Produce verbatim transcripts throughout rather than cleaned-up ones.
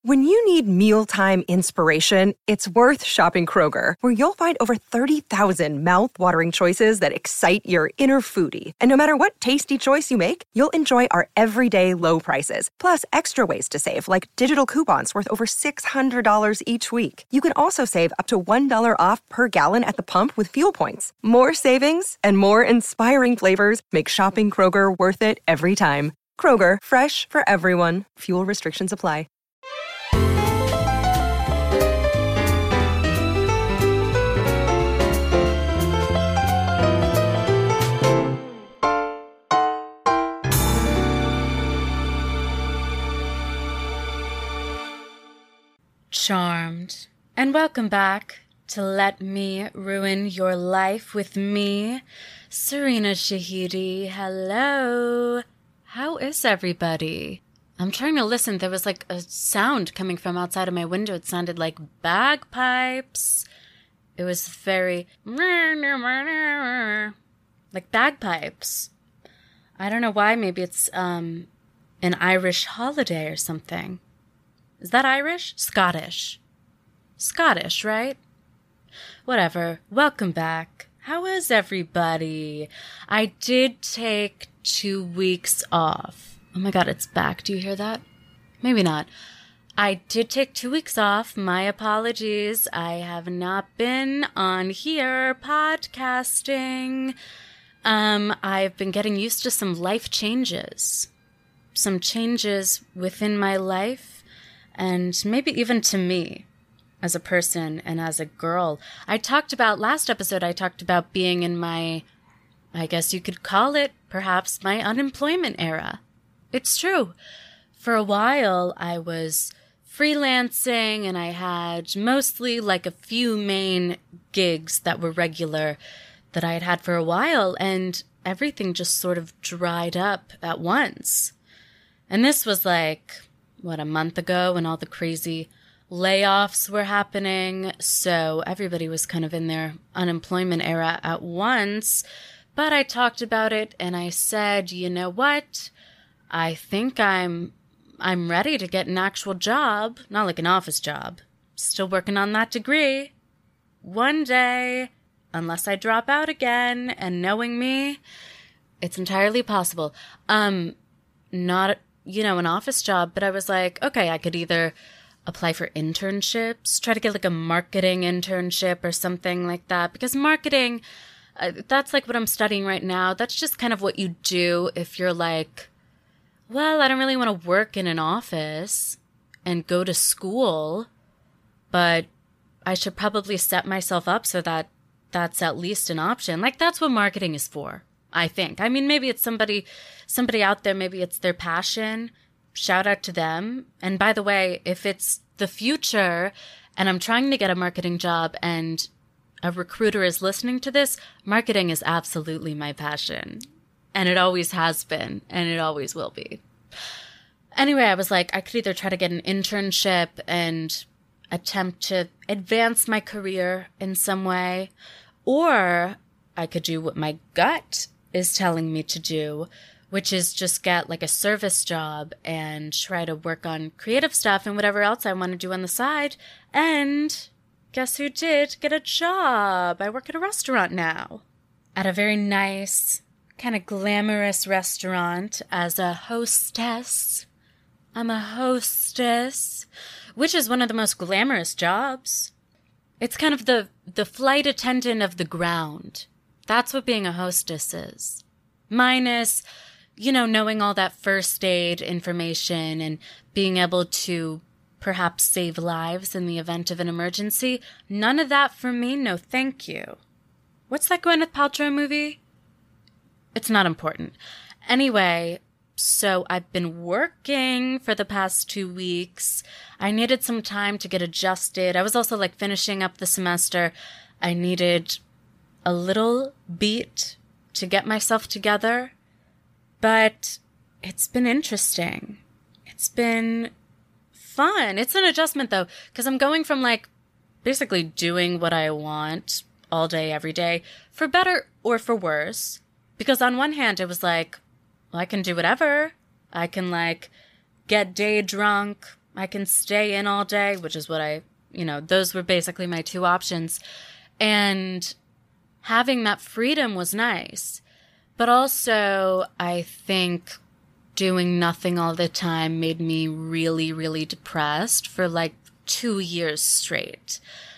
When you need mealtime inspiration, it's worth shopping Kroger, where you'll find over thirty thousand mouth-watering choices that excite your inner foodie. And no matter what tasty choice you make, you'll enjoy our everyday low prices, plus extra ways to save, like digital coupons worth over six hundred dollars each week. You can also save up to one dollar off per gallon at the pump with fuel points. More savings and more inspiring flavors make shopping Kroger worth it every time. Kroger, fresh for everyone. Fuel restrictions apply. Charmed, and welcome back to Let Me Ruin Your Life with me, Serena Shahidi. Hello. How is everybody? I'm trying to listen. There was like a sound coming from outside of my window. It sounded like bagpipes. It was very like bagpipes. I don't know why. Maybe it's um an Irish holiday or something. Is that Irish? Scottish. Scottish, right? Whatever. Welcome back. How is everybody? I did take two weeks off. Oh my god, it's back. Do you hear that? Maybe not. I did take two weeks off. My apologies. I have not been on here podcasting. Um, I've been getting used to some life changes. Some changes within my life. And maybe even to me as a person and as a girl. I talked about, last episode, I talked about being in my, I guess you could call it, perhaps, my unemployment era. It's true. For a while, I was freelancing and I had mostly like a few main gigs that were regular that I had had for a while, and everything just sort of dried up at once. And this was like, what, a month ago when all the crazy layoffs were happening. So everybody was kind of in their unemployment era at once. But I talked about it and I said, you know what? I think I'm I'm ready to get an actual job. Not like an office job. Still working on that degree. One day, unless I drop out again, and knowing me, it's entirely possible. Um, not you know, an office job, but I was like, okay, I could either apply for internships, try to get like a marketing internship or something like that, because marketing, uh, that's like what I'm studying right now. That's just kind of what you do if you're like, well, I don't really want to work in an office and go to school, but I should probably set myself up so that that's at least an option. Like, that's what marketing is for. I think. I mean, maybe it's somebody, somebody out there, maybe it's their passion. Shout out to them. And by the way, if it's the future and I'm trying to get a marketing job and a recruiter is listening to this, marketing is absolutely my passion. And it always has been, and it always will be. Anyway, I was like, I could either try to get an internship and attempt to advance my career in some way, or I could do what my gut is telling me to do, which is just get like a service job and try to work on creative stuff and whatever else I want to do on the side. And guess who did get a job? I work at a restaurant now. At a very nice, kind of glamorous restaurant as a hostess. I'm a hostess, which is one of the most glamorous jobs. It's kind of the, the flight attendant of the ground. That's what being a hostess is. Minus, you know, knowing all that first aid information and being able to perhaps save lives in the event of an emergency. None of that for me, no thank you. What's that Gwyneth Paltrow movie? It's not important. Anyway, so I've been working for the past two weeks. I needed some time to get adjusted. I was also like finishing up the semester. I needed a little beat to get myself together, but it's been interesting. It's been fun. It's an adjustment though, because I'm going from like basically doing what I want all day, every day, for better or for worse. Because on one hand, it was like, well, I can do whatever. I can like get day drunk I can stay in all day, which is what I, you know, those were basically my two options. And having that freedom was nice. But also, I think doing nothing all the time made me really, really depressed for like two years straight.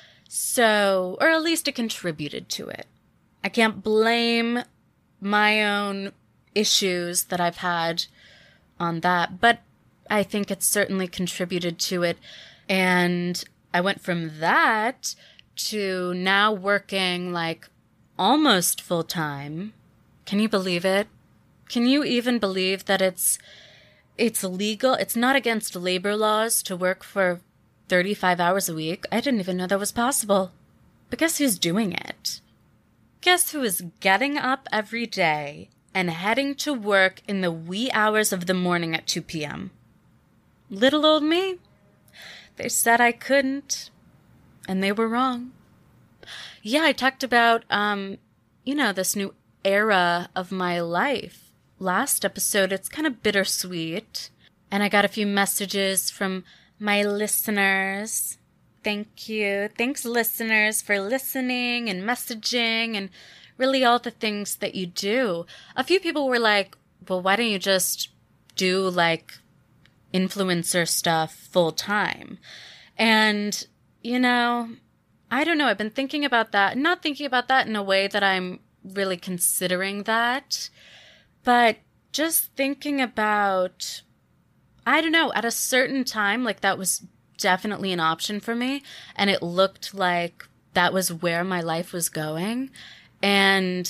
So, or at least it contributed to it. I can't blame my own issues that I've had on that, but I think it certainly contributed to it. And I went from that to now working like almost full time. Can you believe it? Can you even believe that it's it's legal? It's not against labor laws to work for thirty-five hours a week. I didn't even know that was possible. But guess who's doing it? Guess who is getting up every day and heading to work in the wee hours of the morning at two p.m.? Little old me. They said I couldn't, and they were wrong. Yeah, I talked about, um, you know, this new era of my life. Last episode, it's kind of bittersweet. And I got a few messages from my listeners. Thank you. Thanks, listeners, for listening and messaging and really all the things that you do. A few people were like, well, why don't you just do like influencer stuff full time? And, you know, I don't know. I've been thinking about that, not thinking about that in a way that I'm really considering that, but just thinking about, I don't know, at a certain time, like that was definitely an option for me. And it looked like that was where my life was going. And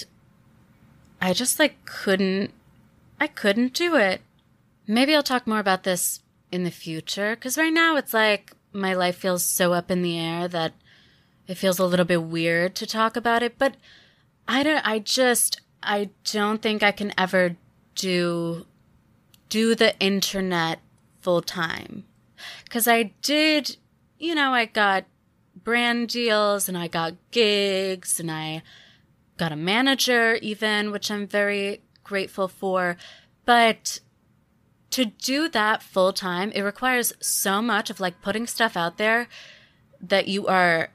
I just like couldn't, I couldn't do it. Maybe I'll talk more about this in the future. Cause right now it's like my life feels so up in the air that it feels a little bit weird to talk about it. But I don't, I just, I don't think I can ever do, do the internet full time. Cause I did, you know, I got brand deals and I got gigs and I got a manager even, which I'm very grateful for. But to do that full time, it requires so much of like putting stuff out there that you are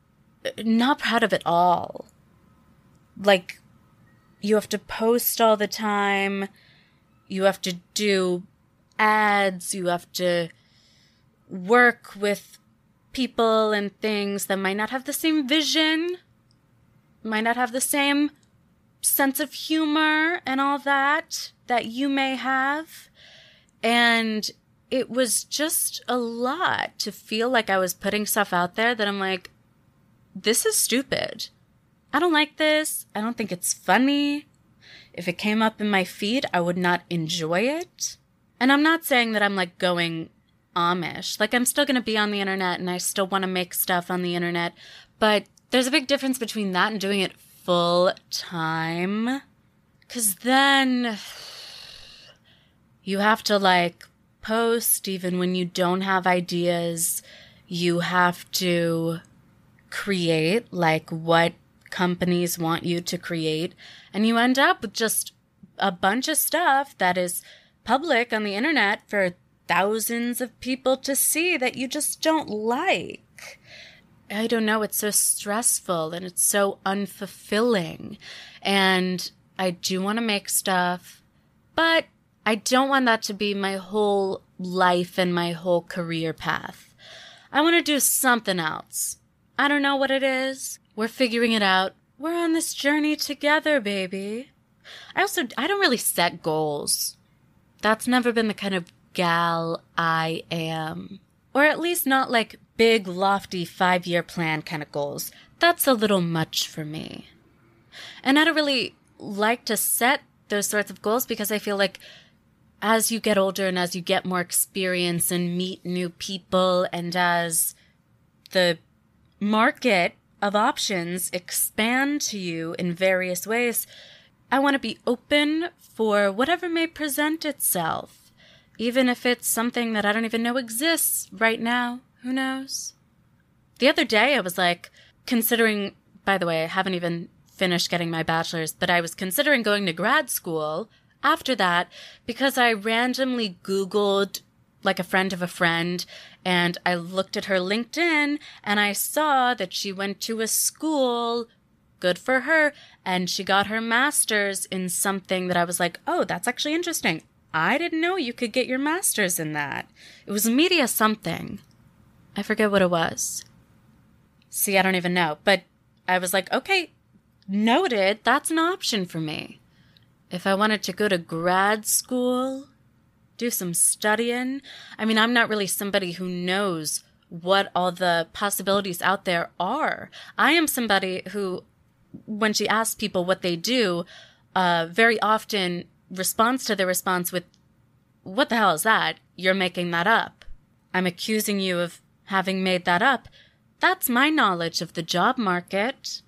not proud of at all. Like, you have to post all the time. You have to do ads. You have to work with people and things that might not have the same vision, might not have the same sense of humor and all that that you may have. And it was just a lot to feel like I was putting stuff out there that I'm like, this is stupid. I don't like this. I don't think it's funny. If it came up in my feed, I would not enjoy it. And I'm not saying that I'm like going Amish. Like, I'm still going to be on the internet and I still want to make stuff on the internet. But there's a big difference between that and doing it full time. Because then you have to like post even when you don't have ideas. You have to create like what companies want you to create. And you end up with just a bunch of stuff that is public on the internet for thousands of people to see that you just don't like. I don't know. It's so stressful and it's so unfulfilling. And I do want to make stuff, but I don't want that to be my whole life and my whole career path. I want to do something else. I don't know what it is. We're figuring it out. We're on this journey together, baby. I also, I don't really set goals. That's never been the kind of gal I am. Or at least not like big, lofty five-year plan kind of goals. That's a little much for me. And I don't really like to set those sorts of goals because I feel like as you get older and as you get more experience and meet new people and as the market of options expand to you in various ways, I want to be open for whatever may present itself, even if it's something that I don't even know exists right now. Who knows? The other day I was like considering, by the way, I haven't even finished getting my bachelor's, but I was considering going to grad school after that because I randomly Googled like a friend of a friend, and I looked at her LinkedIn and I saw that she went to a school, good for her, and she got her master's in something that I was like, oh, that's actually interesting. I didn't know you could get your master's in that. It was media something. I forget what it was. See, I don't even know. But I was like, okay, noted. That's an option for me. If I wanted to go to grad school, do some studying. I mean, I'm not really somebody who knows what all the possibilities out there are. I am somebody who, when she asks people what they do, uh, very often responds to their response with, what the hell is that? You're making that up. I'm accusing you of having made that up. That's my knowledge of the job market.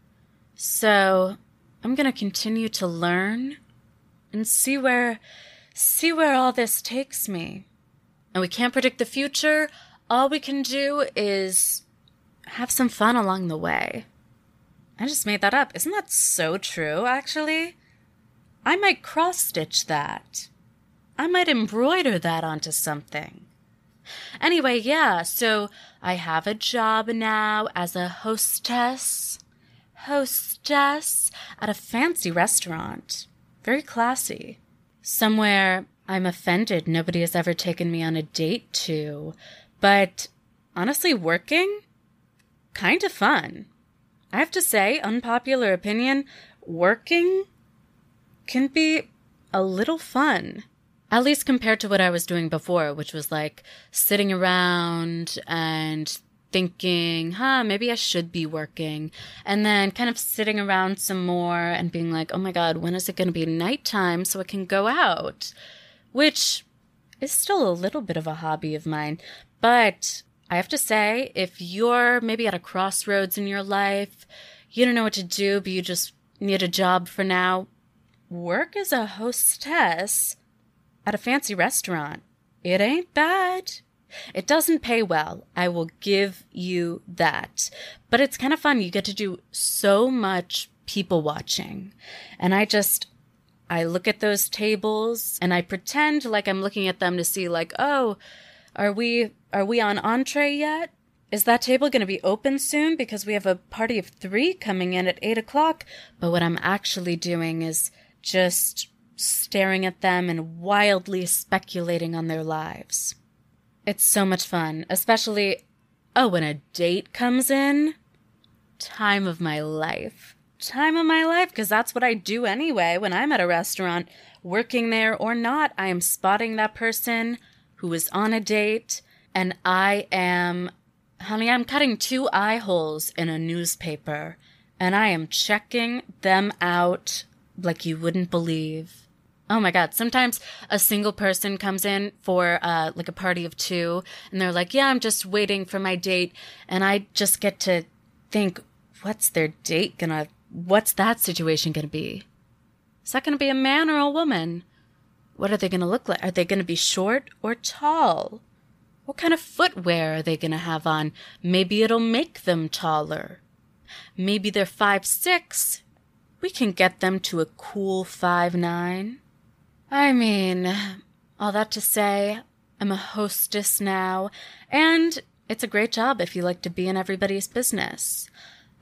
So I'm going to continue to learn and see where, see where all this takes me. And we can't predict the future. All we can do is have some fun along the way. I just made that up. Isn't that so true, actually? I might cross-stitch that. I might embroider that onto something. Anyway, yeah, so I have a job now as a hostess. Hostess at a fancy restaurant. Very classy. Somewhere I'm offended nobody has ever taken me on a date to. But honestly, working? Kind of fun. I have to say, unpopular opinion, working can be a little fun. At least compared to what I was doing before, which was like sitting around and thinking, huh, maybe I should be working. And then kind of sitting around some more and being like, oh my God, when is it going to be nighttime so I can go out? Which is still a little bit of a hobby of mine. But I have to say, if you're maybe at a crossroads in your life, you don't know what to do, but you just need a job for now, work as a hostess at a fancy restaurant. It ain't bad. It doesn't pay well. I will give you that. But it's kind of fun. You get to do so much people watching. And I just, I look at those tables and I pretend like I'm looking at them to see like, oh, are we, are we on entree yet? Is that table going to be open soon? Because we have a party of three coming in at eight o'clock. But what I'm actually doing is just staring at them and wildly speculating on their lives. It's so much fun, especially, oh, when a date comes in, time of my life. Time of my life, because that's what I do anyway when I'm at a restaurant, working there or not. I am spotting that person who is on a date, and I am, honey, I'm cutting two eye holes in a newspaper, and I am checking them out like you wouldn't believe. Oh my God. Sometimes a single person comes in for uh, like a party of two and they're like, yeah, I'm just waiting for my date. And I just get to think, what's their date gonna, what's that situation gonna be? Is that gonna be a man or a woman? What are they gonna look like? Are they gonna be short or tall? What kind of footwear are they gonna have on? Maybe it'll make them taller. Maybe they're five six. We can get them to a cool five nine. I mean, all that to say, I'm a hostess now, and it's a great job if you like to be in everybody's business.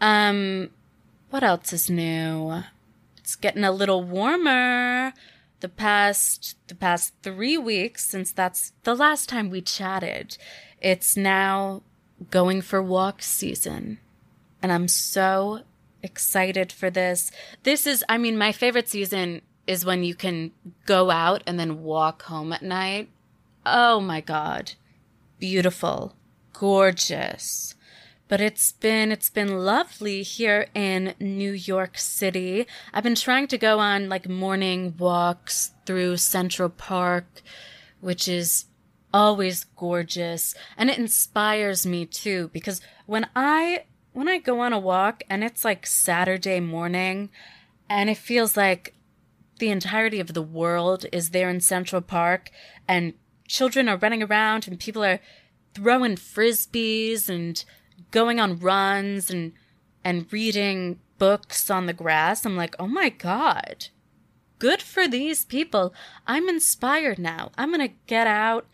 Um, what else is new? It's getting a little warmer. The past, the past three weeks, since that's the last time we chatted, it's now going for walk season, and I'm so excited for this. This is, I mean, my favorite season is when you can go out and then walk home at night. Oh my God. Beautiful. Gorgeous. But it's been, it's been lovely here in New York City. I've been trying to go on like morning walks through Central Park, which is always gorgeous. And it inspires me too, because when I, when I go on a walk and it's like Saturday morning and it feels like the entirety of the world is there in Central Park and children are running around and people are throwing frisbees and going on runs and and reading books on the grass. I'm like, oh my God, good for these people. I'm inspired now. I'm going to get out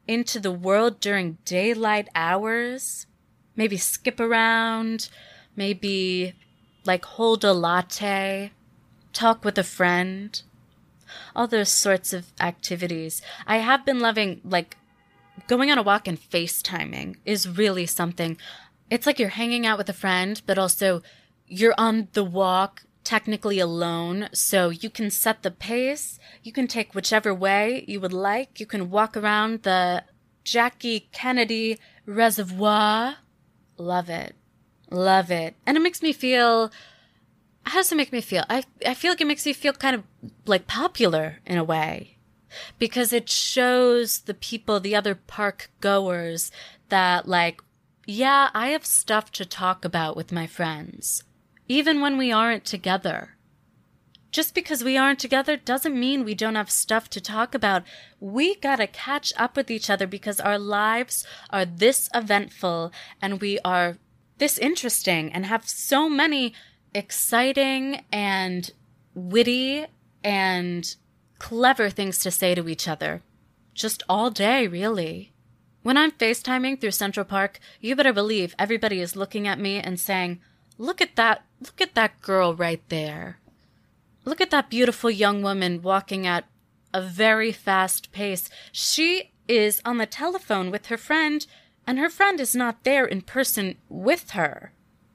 into the world during daylight hours. Maybe skip around, maybe like hold a latte, talk with a friend, all those sorts of activities. I have been loving, like, going on a walk and FaceTiming is really something. It's like you're hanging out with a friend, but also you're on the walk, technically alone, so you can set the pace. You can take whichever way you would like. You can walk around the Jackie Kennedy Reservoir. Love it. Love it. And it makes me feel... How does it make me feel? I, I feel like it makes me feel kind of like popular in a way. Because it shows the people, the other park goers, that like, yeah, I have stuff to talk about with my friends. Even when we aren't together. Just because we aren't together doesn't mean we don't have stuff to talk about. We gotta catch up with each other because our lives are this eventful and we are this interesting and have so many exciting and witty and clever things to say to each other. Just all day, really. When I'm FaceTiming through Central Park, you better believe everybody is looking at me and saying, look at that, look at that girl right there. Look at that beautiful young woman walking at a very fast pace. She is on the telephone with her friend, and her friend is not there in person with her.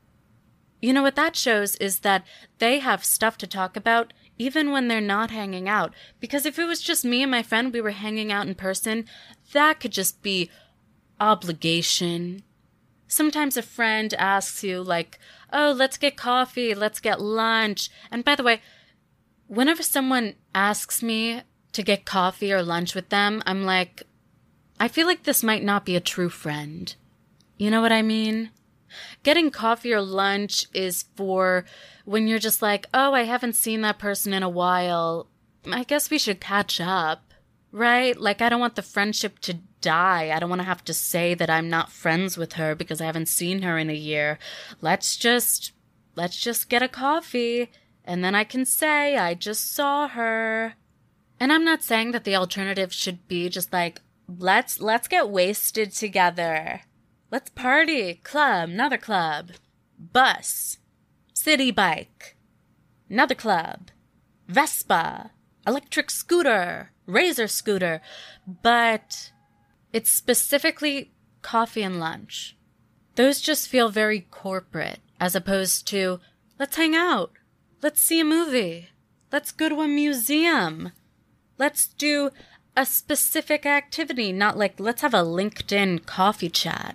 You know what that shows is that they have stuff to talk about even when they're not hanging out. Because if it was just me and my friend, we were hanging out in person, that could just be obligation. Sometimes a friend asks you like, oh, let's get coffee, let's get lunch. And by the way, whenever someone asks me to get coffee or lunch with them, I'm like, I feel like this might not be a true friend. You know what I mean? Getting coffee or lunch is for when you're just like, oh, I haven't seen that person in a while. I guess we should catch up, right? Like, I don't want the friendship to die. I don't want to have to say that I'm not friends with her because I haven't seen her in a year. Let's just, let's just get a coffee. And then I can say I just saw her. And I'm not saying that the alternative should be just like, let's let's get wasted together. Let's party. Club, another club. Bus. City bike. Another club. Vespa. Electric scooter. Razor scooter. But it's specifically coffee and lunch. Those just feel very corporate as opposed to, let's hang out. Let's see a movie. Let's go to a museum. Let's do a specific activity, not like, let's have a LinkedIn coffee chat.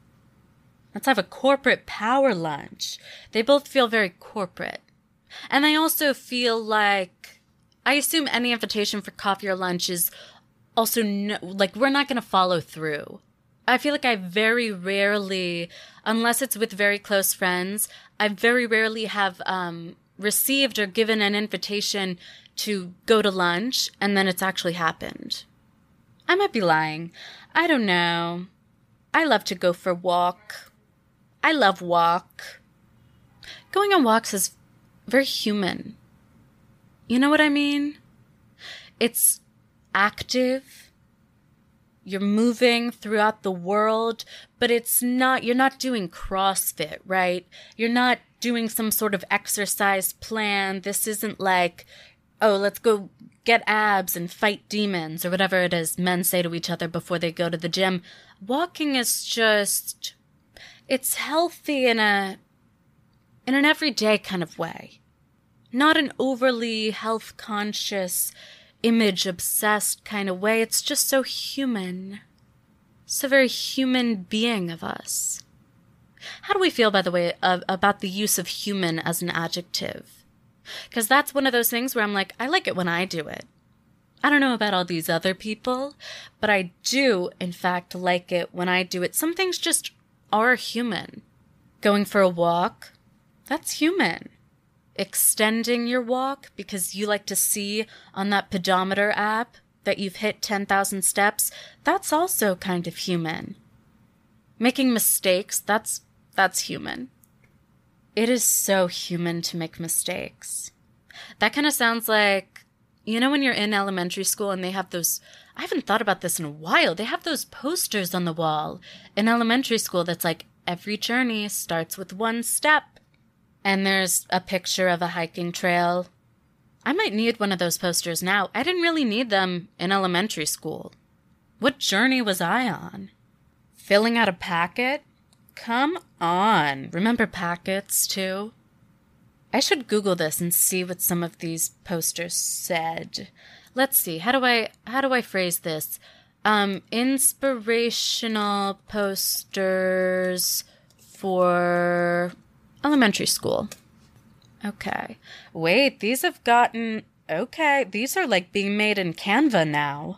Let's have a corporate power lunch. They both feel very corporate. And I also feel like, I assume any invitation for coffee or lunch is also, no, like, we're not going to follow through. I feel like I very rarely, unless it's with very close friends, I very rarely have um, received or given an invitation to go to lunch, and then it's actually happened. I might be lying. I don't know. I love to go for a walk. I love walk. Going on walks is very human. You know what I mean? It's active. You're moving throughout the world, but it's not, you're not doing CrossFit, right? You're not doing some sort of exercise plan. This isn't like, oh, let's go get abs and fight demons or whatever it is men say to each other before they go to the gym. Walking is just, it's healthy in a, in an everyday kind of way. Not an overly health conscious, image obsessed kind of way. It's just so human. It's a very human being of us. How do we feel, by the way, uh, about the use of human as an adjective? Because that's one of those things where I'm like, I like it when I do it. I don't know about all these other people, but I do, in fact, like it when I do it. Some things just are human. Going for a walk, that's human. Extending your walk because you like to see on that pedometer app that you've hit ten thousand steps, that's also kind of human. Making mistakes, that's that's human. It is so human to make mistakes. That kind of sounds like You know when you're in elementary school and they have those, I haven't thought about this in a while, they have those posters on the wall in elementary school that's like, every journey starts with one step. And there's a picture of a hiking trail. I might need one of those posters now. I didn't really need them in elementary school. What journey was I on? Filling out a packet? Come on. Remember packets too? I should Google this and see what some of these posters said. Let's see. How do I how do I phrase this? Um, inspirational posters for elementary school. Okay. Wait, these have gotten okay. These are like being made in Canva now.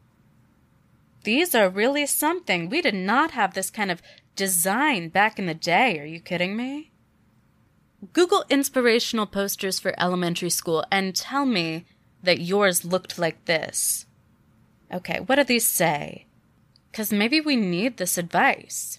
These are really something. We did not have this kind of design back in the day. Are you kidding me? Google inspirational posters for elementary school and tell me that yours looked like this. Okay, what do these say? Because maybe we need this advice.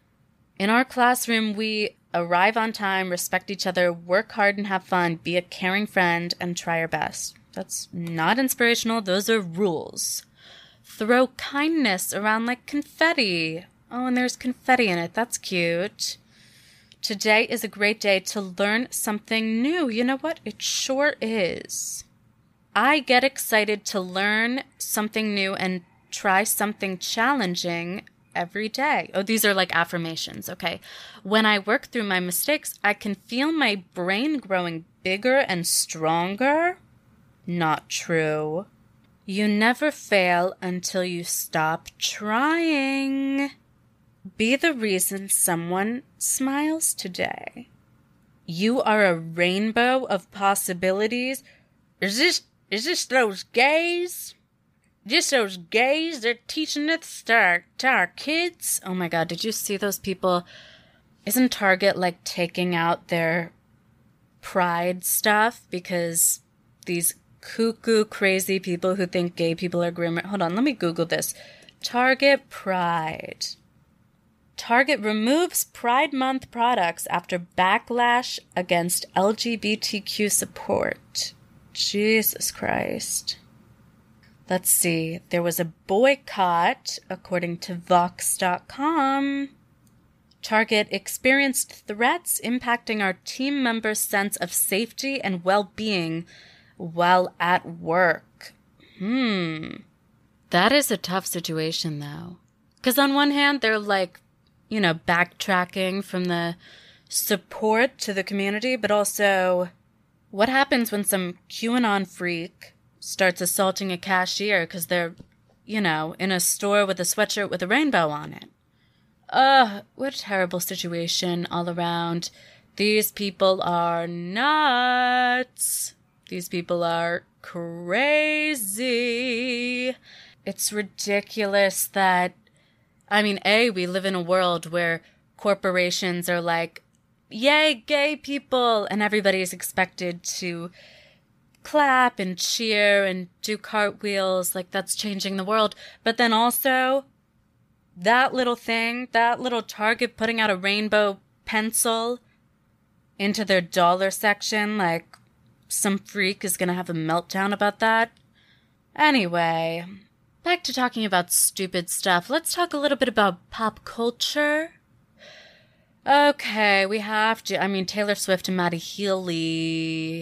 In our classroom, we arrive on time, respect each other, work hard and have fun, be a caring friend, and try our best. That's not inspirational. Those are rules. Throw kindness around like confetti. Oh, and there's confetti in it. That's cute. Today is a great day to learn something new. You know what? It sure is. I get excited to learn something new and try something challenging every day. Oh, these are like affirmations, okay? When I work through my mistakes, I can feel my brain growing bigger and stronger. Not true. You never fail until you stop trying. Be the reason someone smiles today. You are a rainbow of possibilities. Is this, is this those gays? Just those gays? They're teaching this to our, to our kids? Oh my God, did you see those people? Isn't Target like taking out their pride stuff because these cuckoo crazy people who think gay people are grimmer? Hold on, let me Google this. Target Pride. Target removes Pride Month products after backlash against L G B T Q support. Jesus Christ. Let's see. There was a boycott, according to Vox dot com. Target experienced threats impacting our team members' sense of safety and well-being while at work. Hmm. That is a tough situation, though. Because on one hand, they're like, you know, backtracking from the support to the community, but also what happens when some QAnon freak starts assaulting a cashier because they're, you know, in a store with a sweatshirt with a rainbow on it? Ugh, what a terrible situation all around. These people are nuts. These people are crazy. It's ridiculous that, I mean, A, we live in a world where corporations are like, yay, gay people, and everybody's expected to clap and cheer and do cartwheels like that's changing the world. But then also, that little thing, that little Target putting out a rainbow pencil into their dollar section, like some freak is going to have a meltdown about that. Anyway, back to talking about stupid stuff. Let's talk a little bit about pop culture. Okay, we have to. I mean, Taylor Swift and Matty Healy.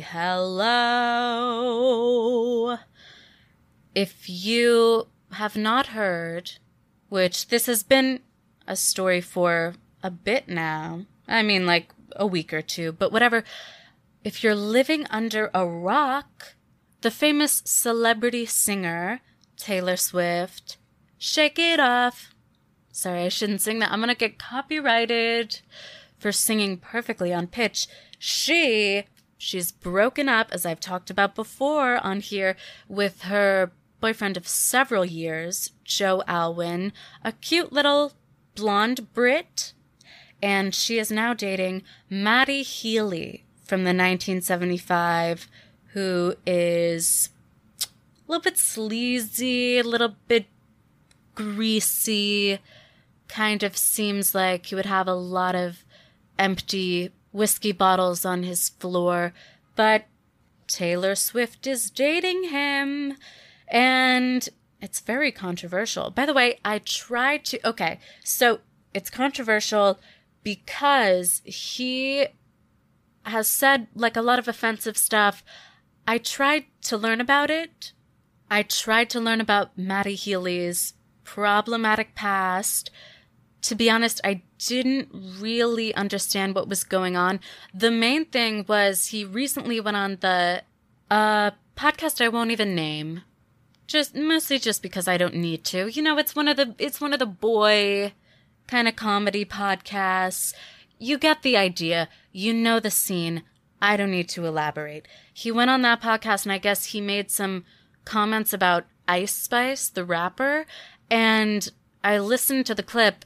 Hello. If you have not heard, which this has been a story for a bit now. I mean, like a week or two, but whatever. If you're living under a rock, the famous celebrity singer, Taylor Swift, Shake It Off. Sorry, I shouldn't sing that. I'm going to get copyrighted for singing perfectly on pitch. She, she's broken up, as I've talked about before on here, with her boyfriend of several years, Joe Alwyn, a cute little blonde Brit. And she is now dating Matty Healy from the nineteen seventy-five, who is a little bit sleazy, a little bit greasy, kind of seems like he would have a lot of empty whiskey bottles on his floor. But Taylor Swift is dating him. And it's very controversial. By the way, I tried to... Okay, so it's controversial because he has said, like, a lot of offensive stuff. I tried to learn about it. I tried to learn about Matty Healy's problematic past. To be honest, I didn't really understand what was going on. The main thing was he recently went on the uh, podcast I won't even name. Just mostly just because I don't need to. You know, it's one of the it's one of the boy kind of comedy podcasts. You get the idea. You know the scene. I don't need to elaborate. He went on that podcast and I guess he made some comments about Ice Spice, the rapper, and I listened to the clip.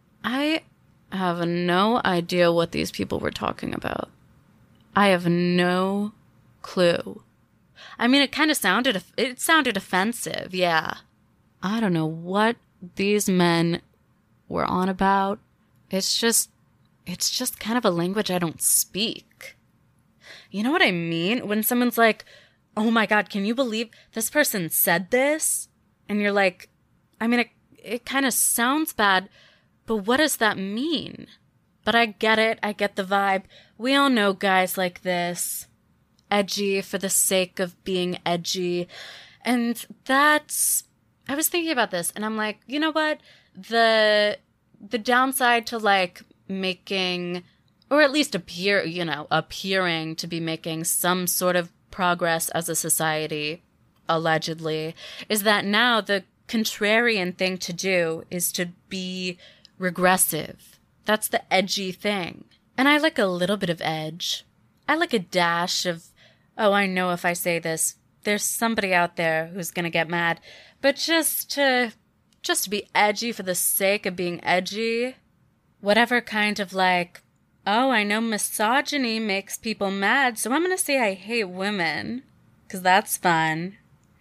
I have no idea what these people were talking about. I have no clue. I mean, it kind of sounded, it sounded offensive, yeah. I don't know what these men were on about. It's just, it's just kind of a language I don't speak. You know what I mean? When someone's like, oh my God, can you believe this person said this? And you're like, I mean, it, it kind of sounds bad, but what does that mean? But I get it. I get the vibe. We all know guys like this. Edgy for the sake of being edgy. And that's... I was thinking about this, and I'm like, you know what? The the downside to, like, making... Or at least appear, you know, appearing to be making some sort of progress as a society, allegedly, is that now the contrarian thing to do is to be regressive. That's the edgy thing. And I like a little bit of edge. I like a dash of, oh, I know if I say this, there's somebody out there who's going to get mad. But just to, just to be edgy for the sake of being edgy, whatever kind of like, oh, I know misogyny makes people mad, so I'm going to say I hate women, because that's fun.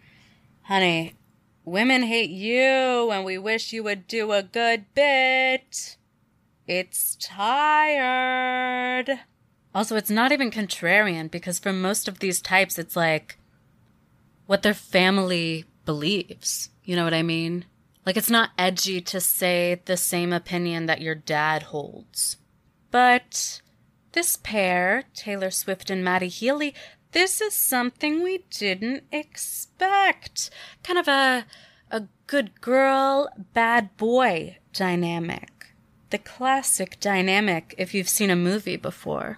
Honey, women hate you, and we wish you would do a good bit. It's tired. Also, it's not even contrarian, because for most of these types, it's like what their family believes. You know what I mean? Like, it's not edgy to say the same opinion that your dad holds. But this pair, Taylor Swift and Matty Healy, this is something we didn't expect. Kind of a a good girl, bad boy dynamic. The classic dynamic if you've seen a movie before.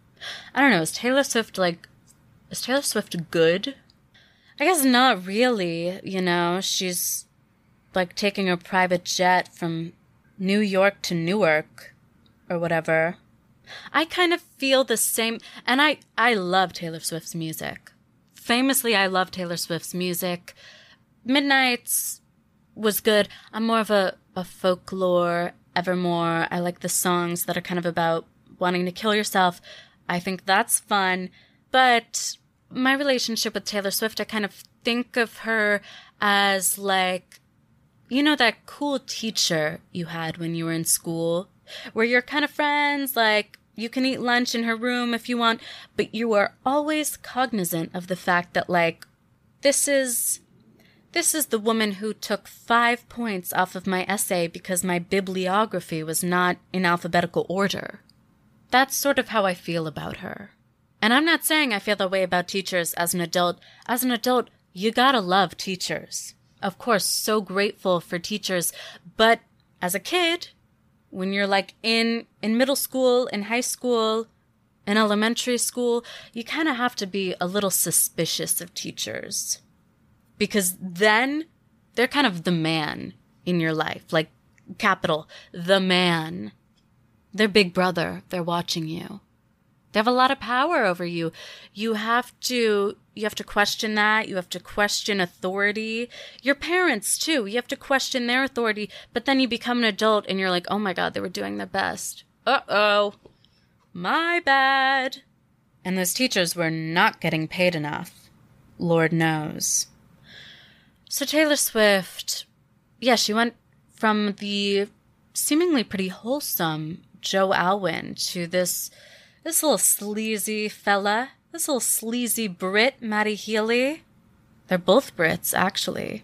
I don't know, is Taylor Swift like, is Taylor Swift good? I guess not really, you know, she's like taking a private jet from New York to Newark. Or whatever. I kind of feel the same, and I, I love Taylor Swift's music. Famously, I love Taylor Swift's music. Midnights was good. I'm more of a, a folklore, Evermore. I like the songs that are kind of about wanting to kill yourself. I think that's fun. But my relationship with Taylor Swift, I kind of think of her as like, you know, that cool teacher you had when you were in school? Where you're kind of friends, like, you can eat lunch in her room if you want, but you are always cognizant of the fact that, like, this is, this is the woman who took five points off of my essay because my bibliography was not in alphabetical order. That's sort of how I feel about her. And I'm not saying I feel that way about teachers as an adult. As an adult, you gotta love teachers. Of course, so grateful for teachers, but as a kid... When you're like in, in middle school, in high school, in elementary school, you kind of have to be a little suspicious of teachers. Because then they're kind of the man in your life. Like, capital, the man. They're big brother. They're watching you. They have a lot of power over you. You have to, you have to question that. You have to question authority. Your parents, too. You have to question their authority. But then you become an adult and you're like, oh my God, they were doing their best. Uh-oh. My bad. And those teachers were not getting paid enough. Lord knows. So Taylor Swift, yeah, she went from the seemingly pretty wholesome Joe Alwyn to this... This little sleazy fella, This little sleazy Brit, Maddie Healy. They're both Brits, actually.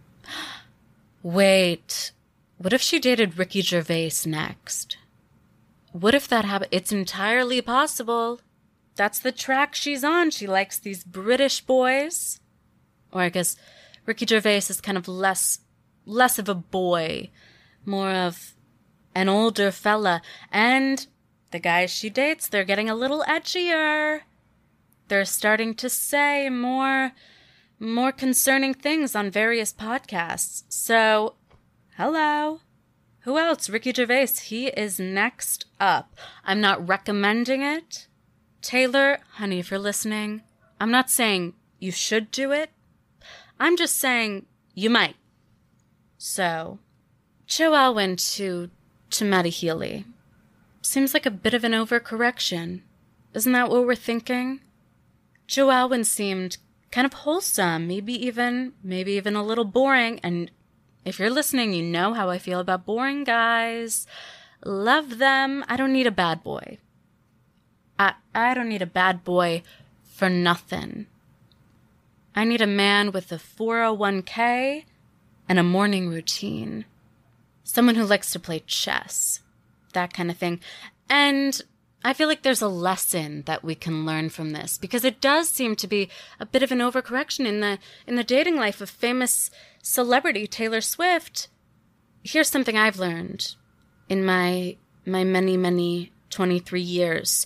Wait, what if she dated Ricky Gervais next? What if that happened? It's entirely possible. That's the track she's on. She likes these British boys. Or I guess Ricky Gervais is kind of less, less of a boy, more of an older fella. And the guys she dates, they're getting a little edgier. They're starting to say more, more concerning things on various podcasts. So, hello. Who else? Ricky Gervais. He is next up. I'm not recommending it. Taylor, honey, if you're listening, I'm not saying you should do it. I'm just saying you might. So, Joe Alwyn to, to Maddie Healy. Seems like a bit of an overcorrection. Isn't that what we're thinking? Joe Alwyn seemed kind of wholesome, maybe even, maybe even a little boring, and if you're listening, you know how I feel about boring guys. Love them. I don't need a bad boy. I, I don't need a bad boy for nothing. I need a man with a four oh one k and a morning routine. Someone who likes to play chess. That kind of thing. And I feel like there's a lesson that we can learn from this, because it does seem to be a bit of an overcorrection in the in the dating life of famous celebrity Taylor Swift. Here's something I've learned in my my many, many twenty-three years.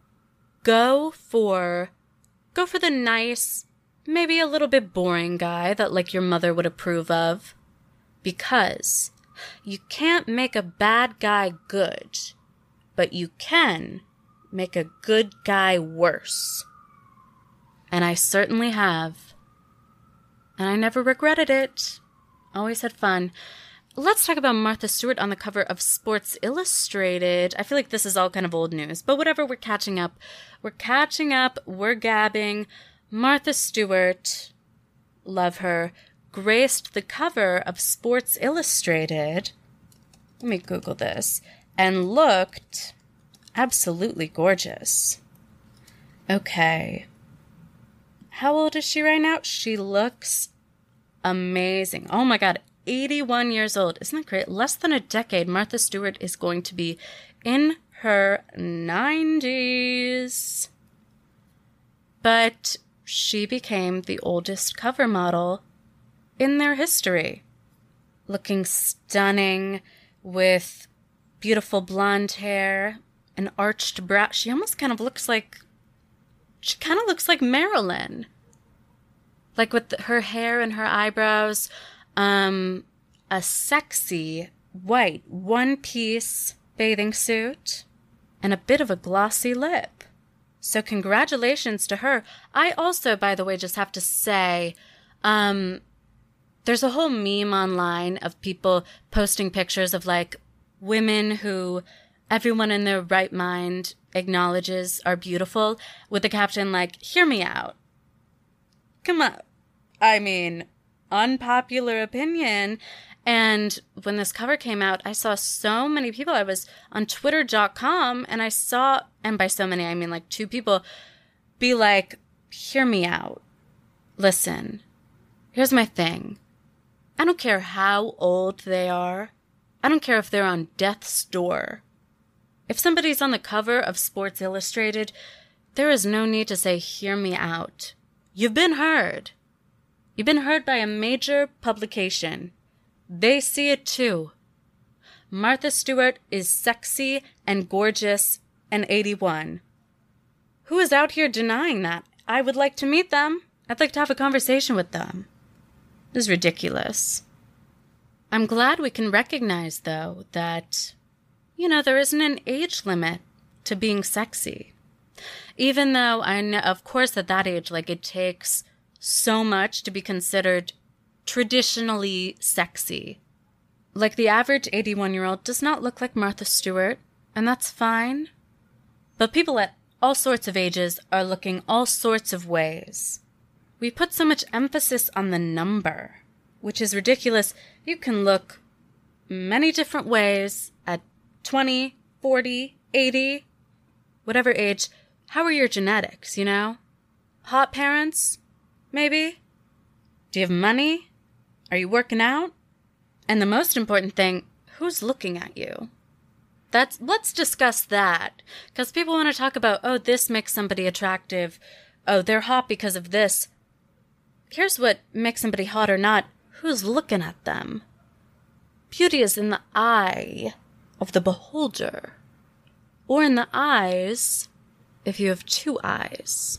Go for go for the nice, maybe a little bit boring guy that like your mother would approve of. Because you can't make a bad guy good, but you can make a good guy worse. And I certainly have. And I never regretted it. Always had fun. Let's talk about Martha Stewart on the cover of Sports Illustrated. I feel like this is all kind of old news, but whatever, we're catching up. We're catching up. We're gabbing. Martha Stewart, love her, graced the cover of Sports Illustrated. Let me Google this. And looked absolutely gorgeous. Okay. How old is she right now? She looks amazing. Oh my God, eighty-one years old. Isn't that great? Less than a decade, Martha Stewart is going to be in her nineties. But she became the oldest cover model in their history. Looking stunning with beautiful blonde hair, an arched brow. She almost kind of looks like, she kind of looks like Marilyn. Like with the, her hair and her eyebrows, um, a sexy white one-piece bathing suit, and a bit of a glossy lip. So congratulations to her. I also, by the way, just have to say, um, there's a whole meme online of people posting pictures of like women who everyone in their right mind acknowledges are beautiful with the caption like, hear me out. Come on. I mean, unpopular opinion. And when this cover came out, I saw so many people. I was on twitter dot com and I saw, and by so many, I mean like two people, be like, hear me out. Listen, here's my thing. I don't care how old they are. I don't care if they're on death's door. If somebody's on the cover of Sports Illustrated, there is no need to say, hear me out. You've been heard. You've been heard by a major publication. They see it too. Martha Stewart is sexy and gorgeous and eighty-one. Who is out here denying that? I would like to meet them. I'd like to have a conversation with them. This is ridiculous. I'm glad we can recognize, though, that, you know, there isn't an age limit to being sexy. Even though I know, of course, at that age, like, it takes so much to be considered traditionally sexy. Like, the average eighty-one-year-old does not look like Martha Stewart, and that's fine. But people at all sorts of ages are looking all sorts of ways. We put so much emphasis on the number, which is ridiculous. You can look many different ways at twenty, forty, eighty, whatever age. How are your genetics, you know? Hot parents? Maybe? Do you have money? Are you working out? And the most important thing, who's looking at you? That's, let's discuss that. Because people want to talk about, oh, this makes somebody attractive. Oh, they're hot because of this. Here's what makes somebody hot or not. Who's looking at them? Beauty is in the eye of the beholder. Or in the eyes, if you have two eyes.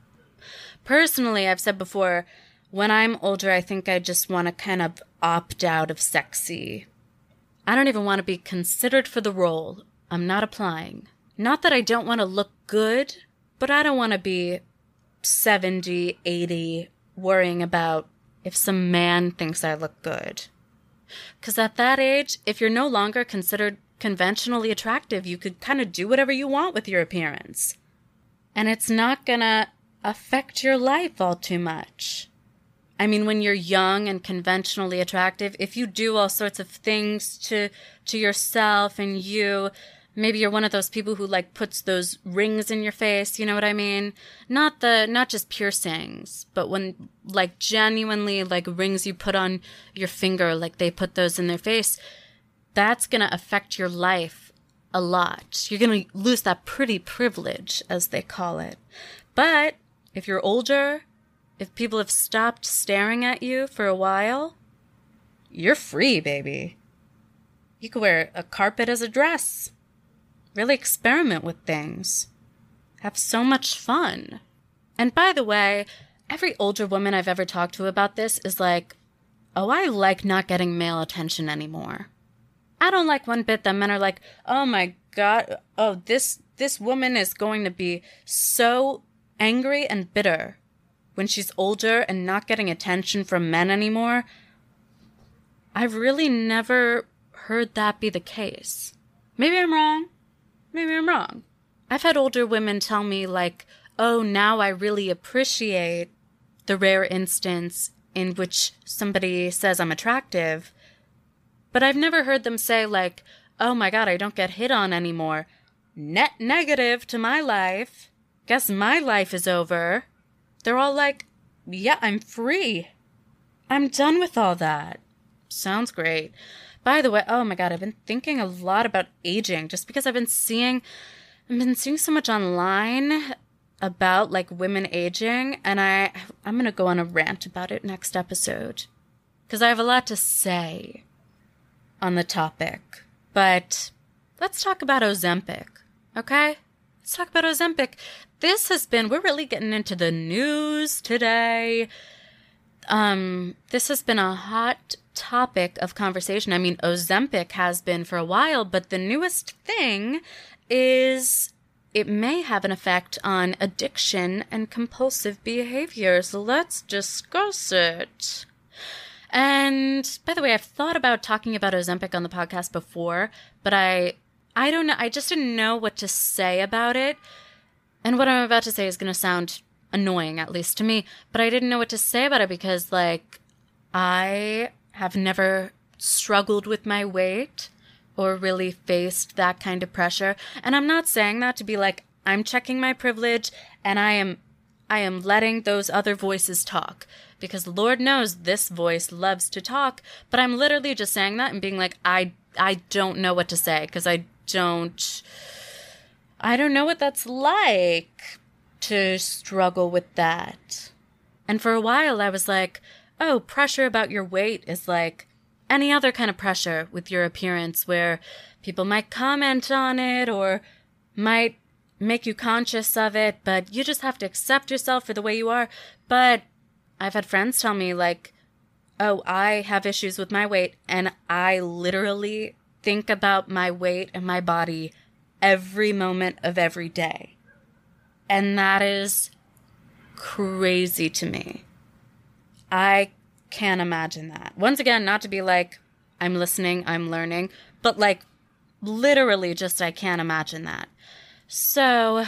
Personally, I've said before, when I'm older, I think I just want to kind of opt out of sexy. I don't even want to be considered for the role. I'm not applying. Not that I don't want to look good, but I don't want to be seventy, eighty, worrying about if some man thinks I look good. Because at that age, if you're no longer considered conventionally attractive, you could kind of do whatever you want with your appearance. And it's not gonna affect your life all too much. I mean, when you're young and conventionally attractive, if you do all sorts of things to to yourself and you, maybe you're one of those people who like puts those rings in your face, you know what I mean? Not the, not just piercings, but when like genuinely like rings you put on your finger, like they put those in their face, that's going to affect your life a lot. You're going to lose that pretty privilege, as they call it. But if you're older, if people have stopped staring at you for a while, you're free, baby. You could wear a carpet as a dress. Really experiment with things. Have so much fun. And by the way, every older woman I've ever talked to about this is like, oh, I like not getting male attention anymore. I don't like one bit that men are like, oh my God, oh, this this woman is going to be so angry and bitter when she's older and not getting attention from men anymore. I've really never heard that be the case. Maybe I'm wrong. Maybe I'm wrong. I've had older women tell me like, oh, now I really appreciate the rare instance in which somebody says I'm attractive. But I've never heard them say like, oh my God, I don't get hit on anymore. Net negative to my life. Guess my life is over. They're all like, yeah, I'm free. I'm done with all that. Sounds great. By the way, oh my God, I've been thinking a lot about aging just because I've been seeing, I've been seeing so much online about like women aging, and I, I'm going to go on a rant about it next episode because I have a lot to say on the topic. But let's talk about Ozempic, okay? Let's talk about Ozempic. This has been, we're really getting into the news today. Um, this has been a hot topic of conversation. I mean, Ozempic has been for a while, but the newest thing is it may have an effect on addiction and compulsive behavior. So let's discuss it. And by the way, I've thought about talking about Ozempic on the podcast before, but I, I don't know. I just didn't know what to say about it. And what I'm about to say is going to sound annoying, at least to me, but I didn't know what to say about it because, like, I have never struggled with my weight or really faced that kind of pressure. And I'm not saying that to be like, I'm checking my privilege and I am, I am letting those other voices talk, because Lord knows this voice loves to talk, but I'm literally just saying that and being like, I, I don't know what to say because I don't, I don't know what that's like to struggle with that. And for a while I was like, oh, pressure about your weight is like any other kind of pressure with your appearance where people might comment on it or might make you conscious of it, but you just have to accept yourself for the way you are. But I've had friends tell me like, oh, I have issues with my weight and I literally think about my weight and my body every moment of every day. And that is crazy to me. I can't imagine that. Once again, not to be like, I'm listening, I'm learning, but like literally just I can't imagine that. So,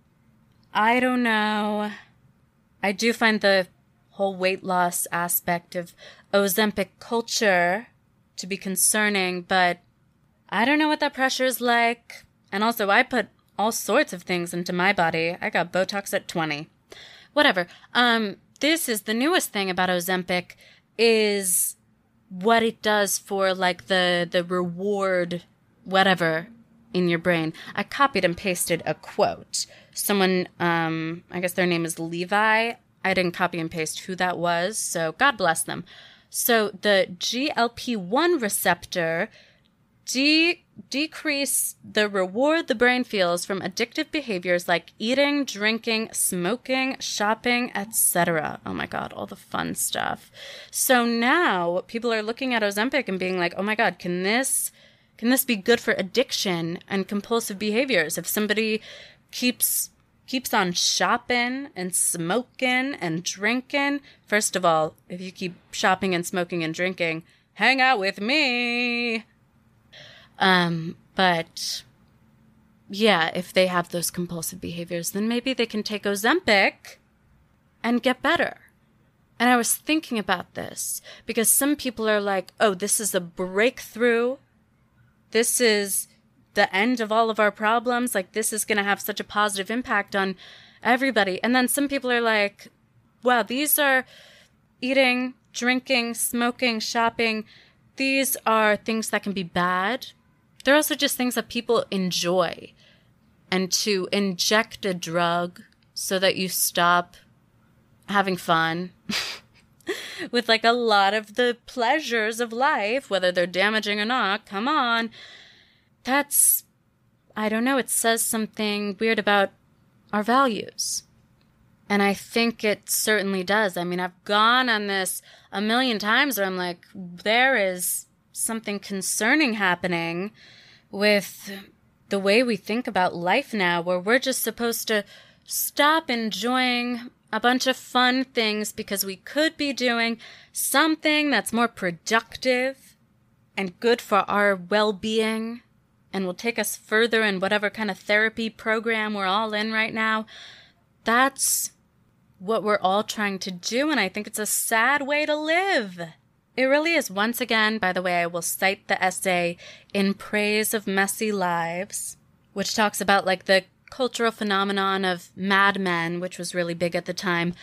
I don't know. I do find the whole weight loss aspect of Ozempic culture to be concerning, but I don't know what that pressure is like. And also, I put all sorts of things into my body. I got Botox at twenty. Whatever. Um, this is the newest thing about Ozempic is what it does for like the the reward, whatever, in your brain. I copied and pasted a quote. Someone, um, I guess their name is Levi. I didn't copy and paste who that was, so God bless them. So the G L P one receptor de- decrease the reward the brain feels from addictive behaviors like eating, drinking, smoking, shopping, et cetera. Oh my God, all the fun stuff. So now people are looking at Ozempic and being like, oh my God, can this can this be good for addiction and compulsive behaviors? If somebody keeps keeps on shopping and smoking and drinking, first of all, if you keep shopping and smoking and drinking, hang out with me. Um, but yeah, if they have those compulsive behaviors, then maybe they can take Ozempic and get better. And I was thinking about this because some people are like, oh, this is a breakthrough. This is the end of all of our problems. Like, this is going to have such a positive impact on everybody. And then some people are like, wow, these are eating, drinking, smoking, shopping. These are things that can be bad. They're also just things that people enjoy. And to inject a drug so that you stop having fun with like a lot of the pleasures of life, whether they're damaging or not, come on. That's, I don't know, it says something weird about our values. And I think it certainly does. I mean, I've gone on this a million times where I'm like, there is something concerning happening with the way we think about life now, where we're just supposed to stop enjoying a bunch of fun things because we could be doing something that's more productive and good for our well-being and will take us further in whatever kind of therapy program we're all in right now. That's what we're all trying to do, and I think it's a sad way to live. It really is. Once again, by the way, I will cite the essay In Praise of Messy Lives, which talks about like the cultural phenomenon of Mad Men, which was really big at the time,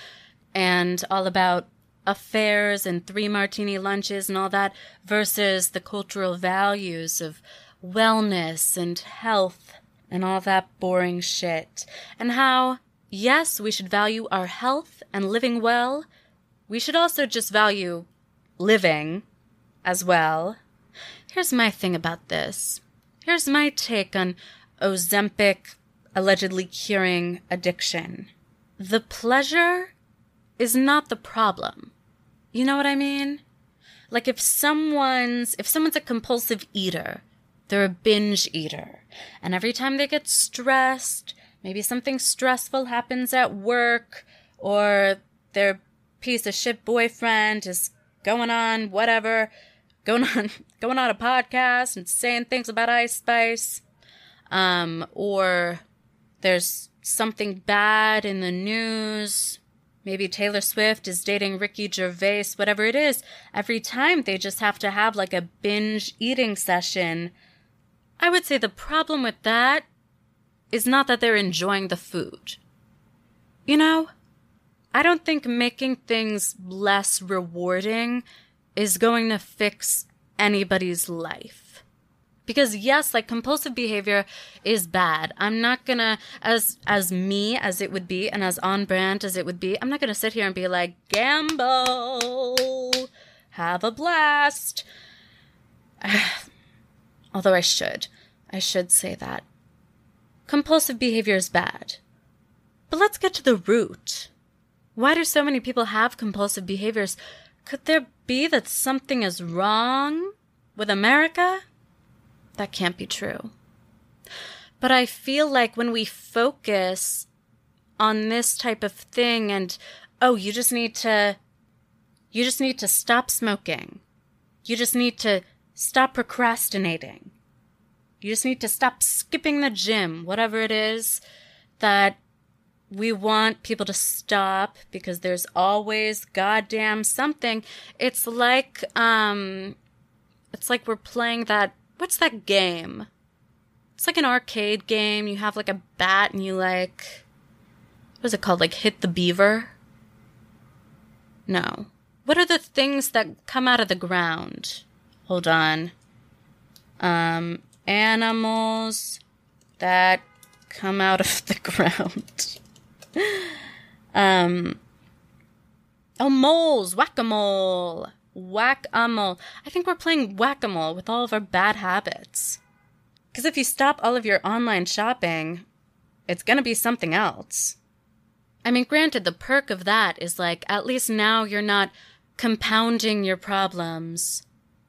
and all about affairs and three martini lunches and all that versus the cultural values of wellness and health and all that boring shit. And how, yes, we should value our health and living well. We should also just value living as well. Here's my thing about this. Here's my take on Ozempic allegedly curing addiction. The pleasure is not the problem. You know what I mean? Like if someone's, if someone's a compulsive eater, they're a binge eater, and every time they get stressed, maybe something stressful happens at work, or their piece of shit boyfriend is going on whatever, going on going on a podcast and saying things about Ice Spice, um, or there's something bad in the news. Maybe Taylor Swift is dating Ricky Gervais, whatever it is. Every time they just have to have like a binge eating session. I would say the problem with that is not that they're enjoying the food. You know, I don't think making things less rewarding is going to fix anybody's life. Because yes, like compulsive behavior is bad. I'm not gonna, as as me as it would be and as on brand as it would be, I'm not gonna sit here and be like, gamble, have a blast. Although I should. I should say that. Compulsive behavior is bad. But let's get to the root. Why do so many people have compulsive behaviors? Could there be that something is wrong with America? That can't be true. But I feel like when we focus on this type of thing and, oh, you just need to, you just need to stop smoking. You just need to stop procrastinating. You just need to stop skipping the gym, whatever it is that we want people to stop because there's always goddamn something. It's like, um, it's like we're playing that, what's that game? It's like an arcade game. You have like a bat and you like, What's it called? Like Hit the Beaver? No. What are the things that come out of the ground? Hold on. Um, animals that come out of the ground. um, oh, moles. Whack-a-mole. Whack-a-mole. I think we're playing whack-a-mole with all of our bad habits. Because if you stop all of your online shopping, it's going to be something else. I mean, granted, the perk of that is like, at least now you're not compounding your problems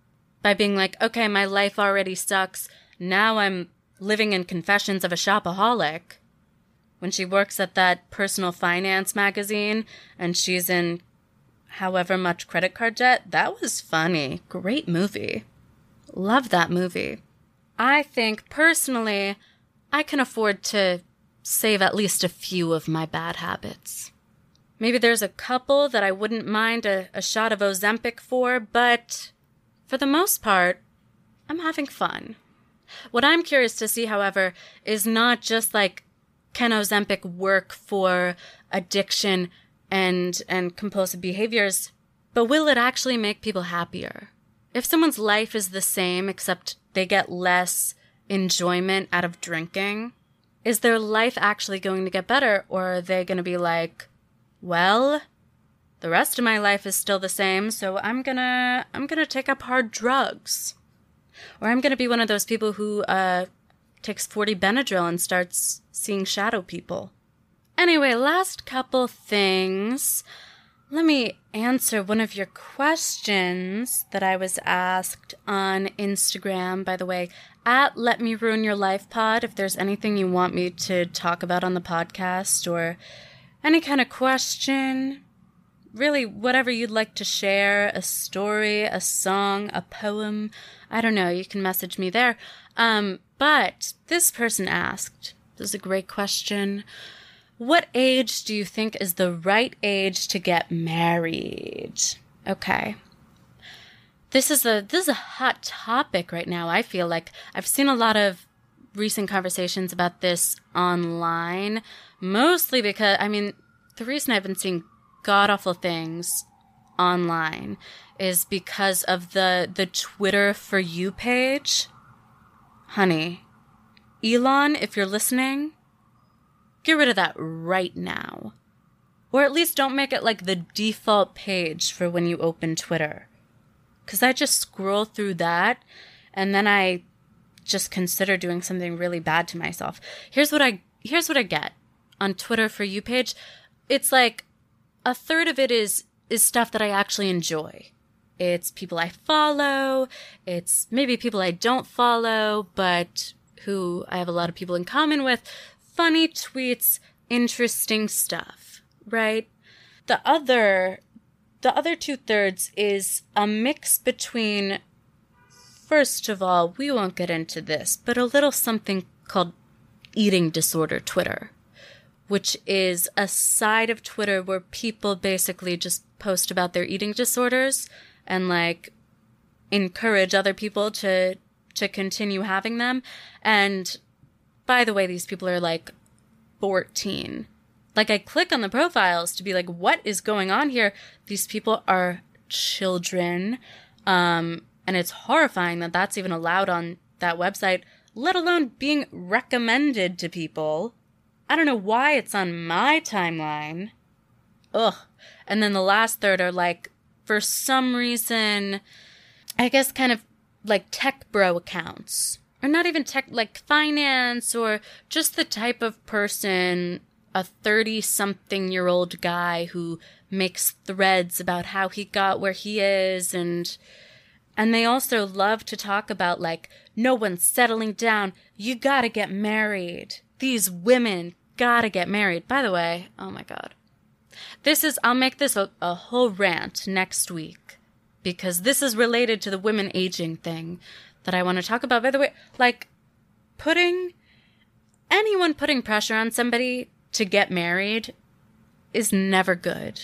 by being like, okay, my life already sucks. Now I'm living in Confessions of a Shopaholic. When she works at that personal finance magazine and she's in however much credit card debt, that was funny. Great movie. Love that movie. I think, personally, I can afford to save at least a few of my bad habits. Maybe there's a couple that I wouldn't mind a, a shot of Ozempic for, but for the most part, I'm having fun. What I'm curious to see, however, is not just like, can Ozempic work for addiction and and compulsive behaviors, but will it actually make people happier? If someone's life is the same except they get less enjoyment out of drinking, is their life actually going to get better, or are they going to be like, well, the rest of my life is still the same, so I'm gonna I'm gonna take up hard drugs. Or I'm gonna be one of those people who uh takes forty Benadryl and starts seeing shadow people. Anyway, last couple things. Let me answer one of your questions that I was asked on Instagram, by the way, at Let Me Ruin Your Life Pod, if there's anything you want me to talk about on the podcast or any kind of question, really whatever you'd like to share, a story, a song, a poem, I don't know, you can message me there. Um, but this person asked, this is a great question, what age do you think is the right age to get married? Okay. This is a this is a hot topic right now. I feel like I've seen a lot of recent conversations about this online, mostly because, I mean, the reason I've been seeing god-awful things online is because of the the Twitter For You page. Honey, Elon, if you're listening, get rid of that right now. Or at least don't make it like the default page for when you open Twitter. Because I just scroll through that, and then I just consider doing something really bad to myself. Here's what I here's what I get on Twitter For You page. It's like a third of it is is stuff that I actually enjoy. It's people I follow. It's maybe people I don't follow, but who I have a lot of people in common with. Funny tweets, interesting stuff, right? The other, the other two-thirds is a mix between, first of all, we won't get into this, but a little something called eating disorder Twitter, which is a side of Twitter where people basically just post about their eating disorders and, like, encourage other people to to continue having them. And by the way, these people are like fourteen. Like, I click on the profiles to be like, what is going on here? These people are children. Um, and it's horrifying that that's even allowed on that website, let alone being recommended to people. I don't know why it's on my timeline. Ugh. And then the last third are like, for some reason, I guess kind of like tech bro accounts. Or not even tech, like finance, or just the type of person, a thirty-something-year-old guy who makes threads about how he got where he is, and and they also love to talk about, like, no one's settling down, you gotta get married. These women gotta get married. By the way, oh my god. This is, I'll make this a, a whole rant next week, because this is related to the women aging thing that I want to talk about. By the way, like, putting, anyone putting pressure on somebody to get married is never good.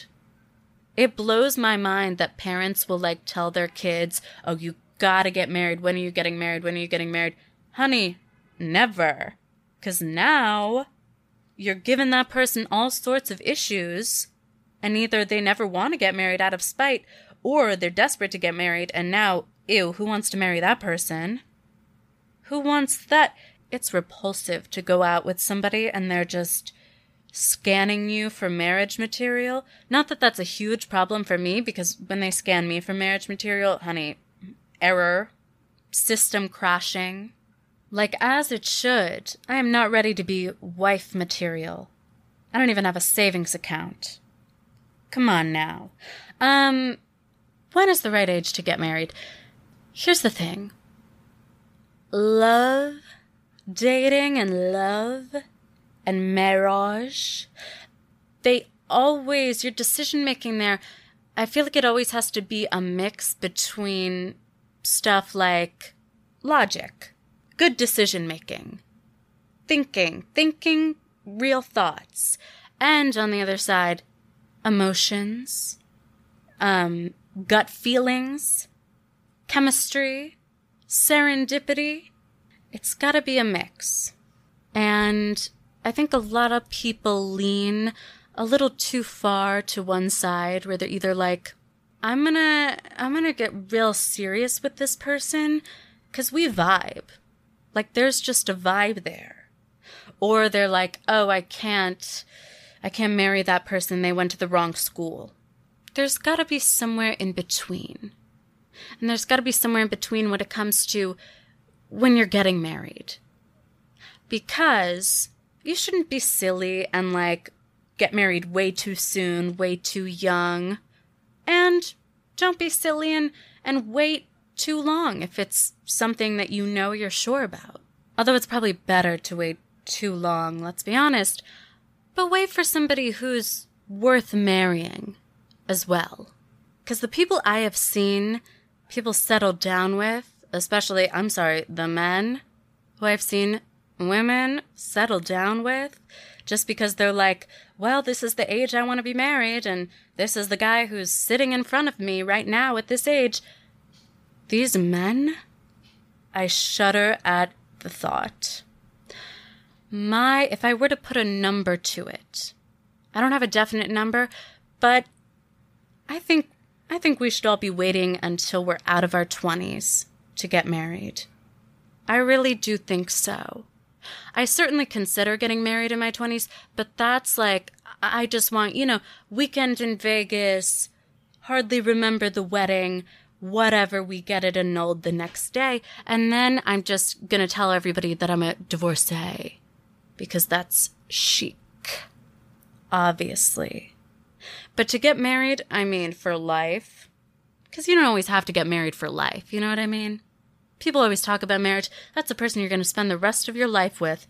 It blows my mind that parents will, like, tell their kids, oh, you gotta get married. When are you getting married? When are you getting married? Honey, never. Because now you're giving that person all sorts of issues, and either they never want to get married out of spite, or they're desperate to get married, and now, ew, who wants to marry that person? Who wants that? It's repulsive to go out with somebody and they're just scanning you for marriage material. Not that that's a huge problem for me, because when they scan me for marriage material, honey, error, system crashing. Like as it should. I am not ready to be wife material. I don't even have a savings account. Come on now. Um, when is the right age to get married? Here's the thing. Love, dating and love and marriage, they always, your decision making there, I feel like it always has to be a mix between stuff like logic, good decision making, thinking, thinking real thoughts, and on the other side, emotions, um, gut feelings, chemistry, serendipity. It's gotta be a mix. And I think a lot of people lean a little too far to one side, where they're either like, I'm gonna, I'm gonna get real serious with this person because we vibe. Like there's just a vibe there. Or they're like, oh, I can't, I can't marry that person. They went to the wrong school. There's gotta be somewhere in between. And there's gotta be somewhere in between when it comes to when you're getting married. Because you shouldn't be silly and like get married way too soon, way too young. And don't be silly and, and wait too long if it's something that you know you're sure about. Although it's probably better to wait too long, let's be honest. But wait for somebody who's worth marrying as well. Because the people I have seen people settle down with, especially, I'm sorry, the men who I've seen women settle down with, just because they're like, well, this is the age I want to be married, and this is the guy who's sitting in front of me right now at this age. These men, I shudder at the thought. My, if I were to put a number to it, I don't have a definite number, but I think, I think we should all be waiting until we're out of our twenties to get married. I really do think so. I certainly consider getting married in my twenties, but that's like, I just want, you know, weekend in Vegas, hardly remember the wedding, whatever, we get it annulled the next day, and then I'm just gonna tell everybody that I'm a divorcee, because that's chic, obviously. But to get married, I mean, for life, because you don't always have to get married for life, you know what I mean? People always talk about marriage. That's the person you're going to spend the rest of your life with.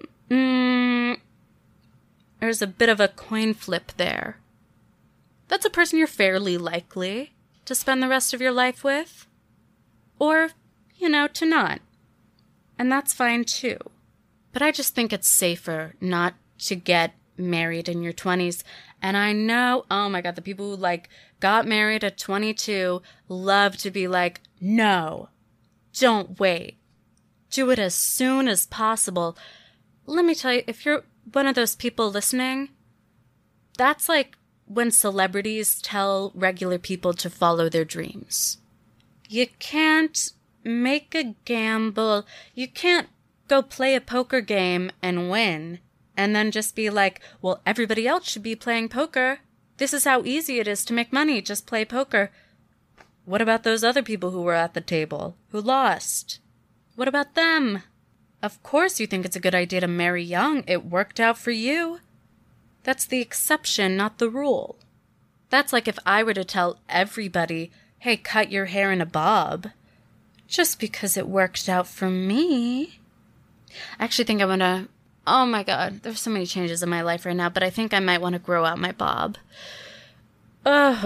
Mm, there's a bit of a coin flip there. That's a person you're fairly likely to spend the rest of your life with. Or, you know, to not. And that's fine too. But I just think it's safer not to get married in your twenties. And I know, oh my God, the people who like got married at twenty-two love to be like, no. Don't wait. Do it as soon as possible. Let me tell you, if you're one of those people listening, that's like when celebrities tell regular people to follow their dreams. You can't make a gamble. You can't go play a poker game and win and then just be like, well, everybody else should be playing poker. This is how easy it is to make money. Just play poker. What about those other people who were at the table, who lost? What about them? Of course you think it's a good idea to marry young. It worked out for you. That's the exception, not the rule. That's like if I were to tell everybody, hey, cut your hair in a bob, just because it worked out for me. I actually think I want to, oh my God, there's so many changes in my life right now, but I think I might want to grow out my bob. Ugh.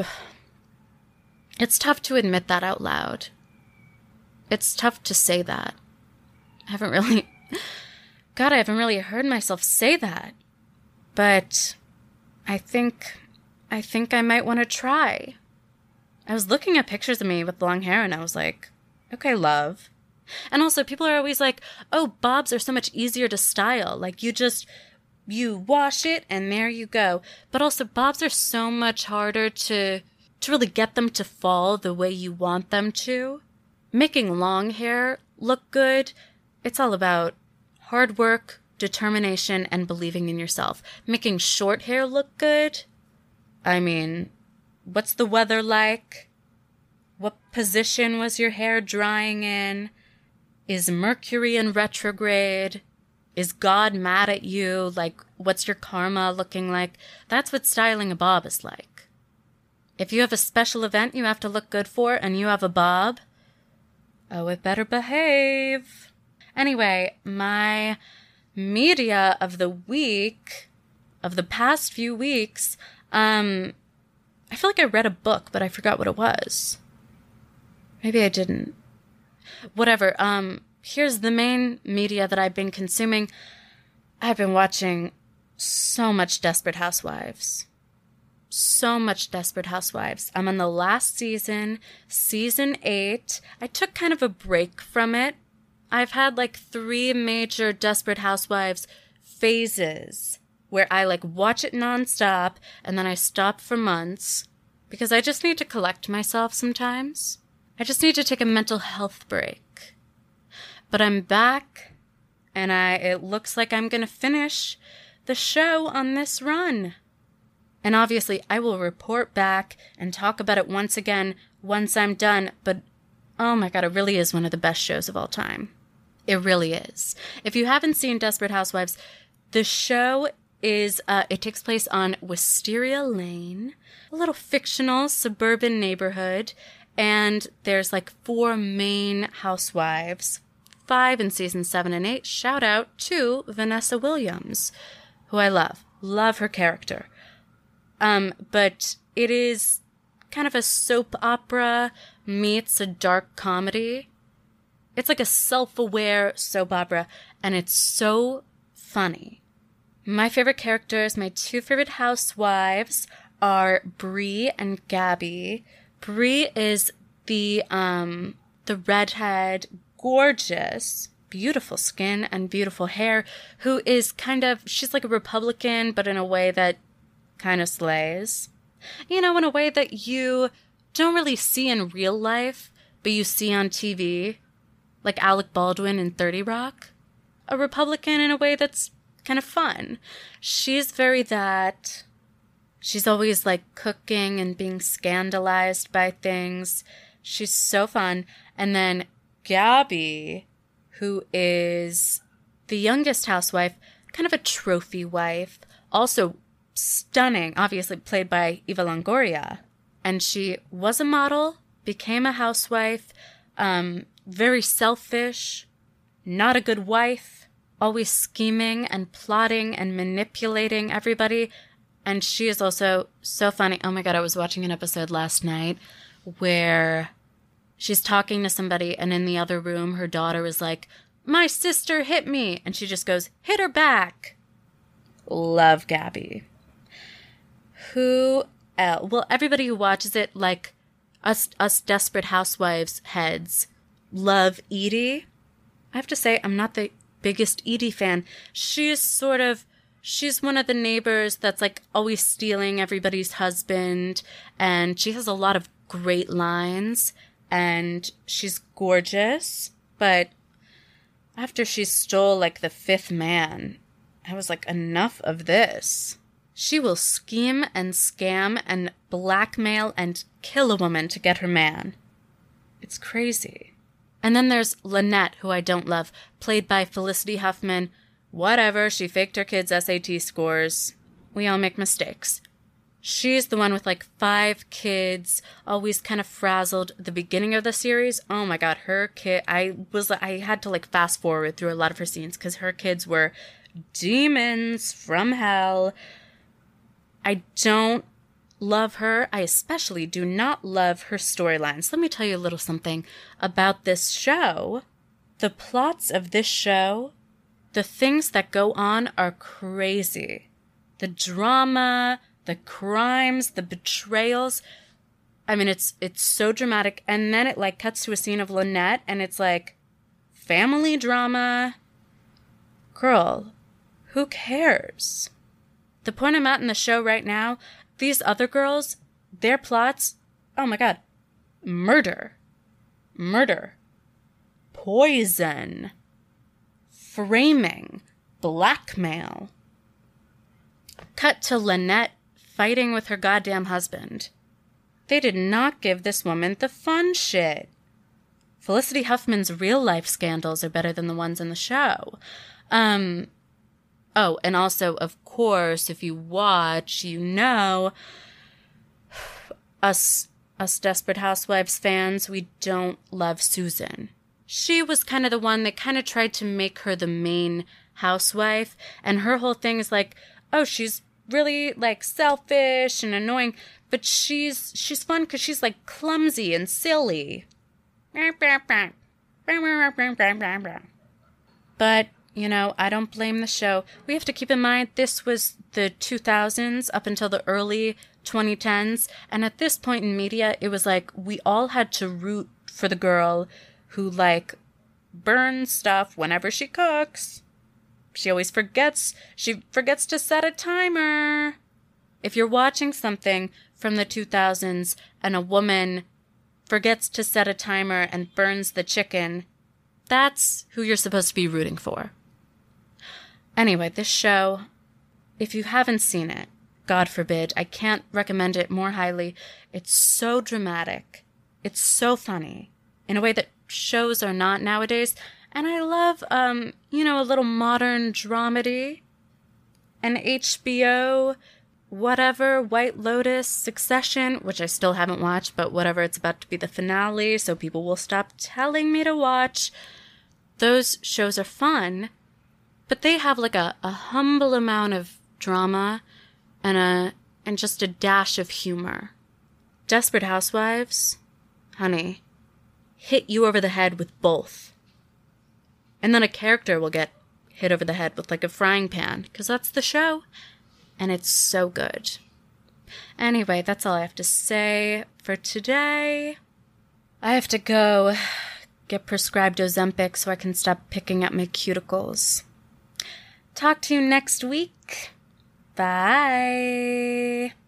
It's tough to admit that out loud. It's tough to say that. I haven't really... God, I haven't really heard myself say that. But I think... I think I might want to try. I was looking at pictures of me with long hair and I was like, okay, love. And also people are always like, oh, bobs are so much easier to style. Like you just you wash it and there you go. But also bobs are so much harder to to really get them to fall the way you want them to. Making long hair look good, it's all about hard work, determination, and believing in yourself. Making short hair look good, I mean, what's the weather like? What position was your hair drying in? Is Mercury in retrograde? Is God mad at you? Like, what's your karma looking like? That's what styling a bob is like. If you have a special event you have to look good for and you have a bob, oh, it better behave. Anyway, my media of the week, of the past few weeks, um, I feel like I read a book, but I forgot what it was. Maybe I didn't. Whatever, um, here's the main media that I've been consuming. I've been watching so much Desperate Housewives. So much Desperate Housewives. I'm on the last season, season eight. I took kind of a break from it. I've had like three major Desperate Housewives phases where I like watch it nonstop and then I stop for months because I just need to collect myself sometimes. I just need to take a mental health break. But I'm back and I it looks like I'm going to finish the show on this run. And obviously, I will report back and talk about it once again once I'm done. But, oh my God, it really is one of the best shows of all time. It really is. If you haven't seen Desperate Housewives, the show is, uh, it takes place on Wisteria Lane, a little fictional suburban neighborhood. And there's like four main housewives, five in season seven and eight. Shout out to Vanessa Williams, who I love. Love her character. Um, but it is kind of a soap opera meets a dark comedy. It's like a self-aware soap opera, and it's so funny. My favorite characters, my two favorite housewives, are Bree and Gabby. Bree is the um the redhead, gorgeous, beautiful skin and beautiful hair, who is kind of, she's like a Republican, but in a way that kind of slays. You know, in a way that you don't really see in real life, but you see on T V, like Alec Baldwin in thirty Rock. A Republican in a way that's kind of fun. She's very that. She's always like cooking and being scandalized by things. She's so fun. And then Gabby, who is the youngest housewife, kind of a trophy wife, also stunning, obviously played by Eva Longoria. And she was a model, became a housewife, um, very selfish, not a good wife, always scheming and plotting and manipulating everybody. And she is also so funny. Oh my God, I was watching an episode last night where she's talking to somebody and in the other room, her daughter is like, "My sister hit me." And she just goes, "Hit her back." Love Gabby. Who else? Well, everybody who watches it, like us, us Desperate Housewives heads, love Edie. I have to say, I'm not the biggest Edie fan. She's sort of, she's one of the neighbors that's like always stealing everybody's husband. And she has a lot of great lines. And she's gorgeous. But after she stole like the fifth man, I was like, enough of this. She will scheme and scam and blackmail and kill a woman to get her man. It's crazy. And then there's Lynette, who I don't love, played by Felicity Huffman. Whatever, she faked her kids' S A T scores. We all make mistakes. She's the one with like five kids, always kind of frazzled. The beginning of the series, oh my God, her kid, I was, I had to like fast forward through a lot of her scenes because her kids were demons from hell. I don't love her. I especially do not love her storylines. Let me tell you a little something about this show. The plots of this show, the things that go on are crazy. The drama, the crimes, the betrayals. I mean, it's it's so dramatic. And then it like cuts to a scene of Lynette and it's like family drama. Girl, who cares? The point I'm at in the show right now, these other girls, their plots, oh my god, murder, murder, poison, framing, blackmail. Cut to Lynette fighting with her goddamn husband. They did not give this woman the fun shit. Felicity Huffman's real-life scandals are better than the ones in the show. Um, oh, and also, of course, if you watch, you know, us, us Desperate Housewives fans, we don't love Susan. She was kind of the one that kind of tried to make her the main housewife, and her whole thing is like, oh, she's really, like, selfish and annoying, but she's she's fun because she's, like, clumsy and silly. But, you know, I don't blame the show. We have to keep in mind this was the two thousands up until the early twenty tens, and at this point in media, it was like we all had to root for the girl who, like, burns stuff whenever she cooks. She always forgets. She forgets to set a timer. If you're watching something from the two thousands and a woman forgets to set a timer and burns the chicken, that's who you're supposed to be rooting for. Anyway, this show, if you haven't seen it, God forbid, I can't recommend it more highly. It's so dramatic. It's so funny in a way that shows are not nowadays. And I love, um, you know, a little modern dramedy. An H B O, whatever, White Lotus, Succession, which I still haven't watched, but whatever, it's about to be the finale, so people will stop telling me to watch. Those shows are fun, but they have like a, a humble amount of drama and a and just a dash of humor. Desperate Housewives, honey, hit you over the head with both. And then a character will get hit over the head with like a frying pan, because that's the show. And it's so good. Anyway, that's all I have to say for today. I have to go get prescribed Ozempic so I can stop picking at my cuticles. Talk to you next week. Bye.